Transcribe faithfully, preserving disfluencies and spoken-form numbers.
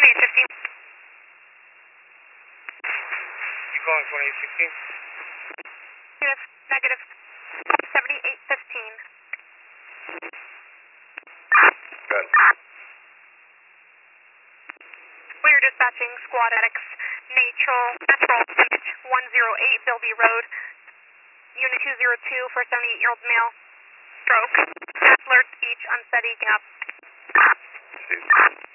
twenty-eight fifteen. You calling twenty-eight sixteen? Negative, negative. seventy-eight fifteen. Good. We are dispatching Squad X, Natural, Natural Image one oh eight, Bilby Road. Unit two oh two for seventy-eight-year-old male. Stroke. Alert, speech, unsteady, gap. See.